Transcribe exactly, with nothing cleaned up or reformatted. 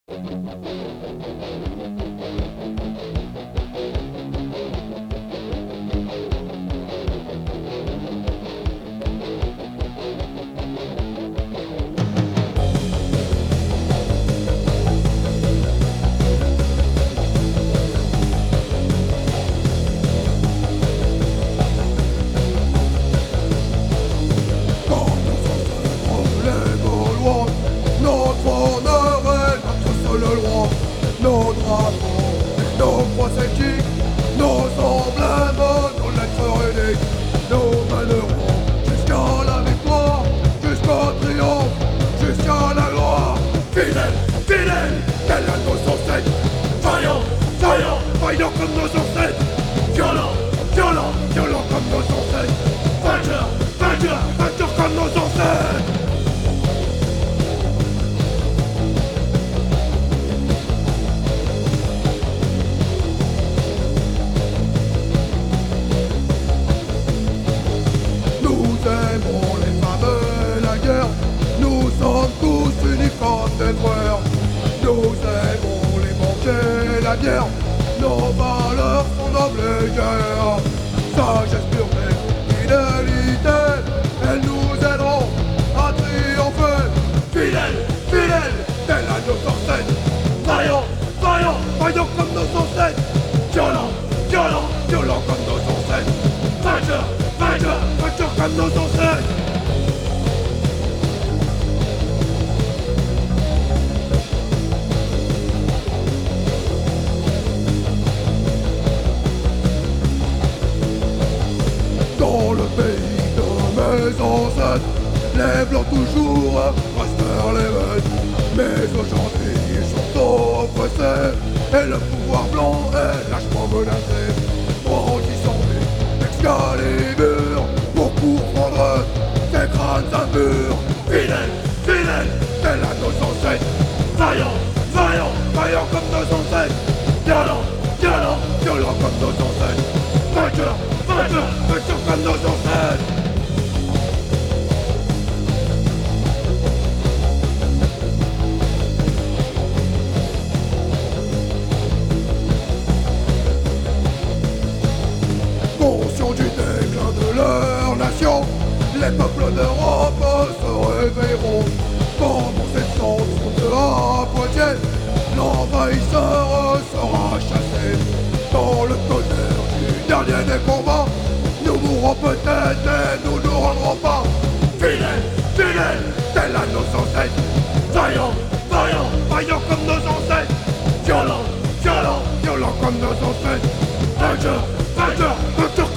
Nos drapeaux, nos croix celtiques, nos emblèmes, nos lettres uniques, nous mènerons jusqu'à la victoire, jusqu'au triomphe, jusqu'à la gloire. Fidèles, fidèles, tels à nos ancêtres, vaillants, vaillants, vaillants comme nos ancêtres, violents, violents, violents comme nos ancêtres, vainqueurs, vainqueurs, vainqueurs comme nos ancêtres. Nous sommes tous unis comme des frères. Nous aimons les banquets, la bière. Nos valeurs sont nobles et guerres. Sagesse pure et fidélité, elles nous aideront à triompher. Fidèles, fidèles, tels à nos ancêtres. Vaillants, vaillants, vaillants comme nos ancêtres. Violents, violents, violents comme nos ancêtres. Vainqueurs, vainqueurs, vainqueurs comme nos ancêtres. Dans le pays de mes ancêtres, les blancs toujours restèrent les maîtres. Mais aujourd'hui ils sont oppressés, et le pouvoir blanc est lâchement menacé. Brandissant Excalibur pour pourfendre ces crânes impurs. Fidèles, fidèles, tels à nos ancêtres. Vaillants, vaillants, vaillants comme nos ancêtres. Violents, violents, violents comme nos ancêtres. Vainqueurs, vainqueurs, vainqueurs comme nos ancêtres. Conscients du déclin de leur nation, les peuples d'Europe se réveilleront. Pendant cette centre à Poitiers, l'envahisseur sera chassé. Dans le tonnerre du dernier des combats, nous mourrons peut-être mais nous nous rendrons pas. Fidèles, fidèles, tels à nos ancêtres. Vaillants, vaillants, vaillants comme nos ancêtres. Violents, violents, violents comme nos ancêtres. Vainqueurs, vainqueurs, vainqueurs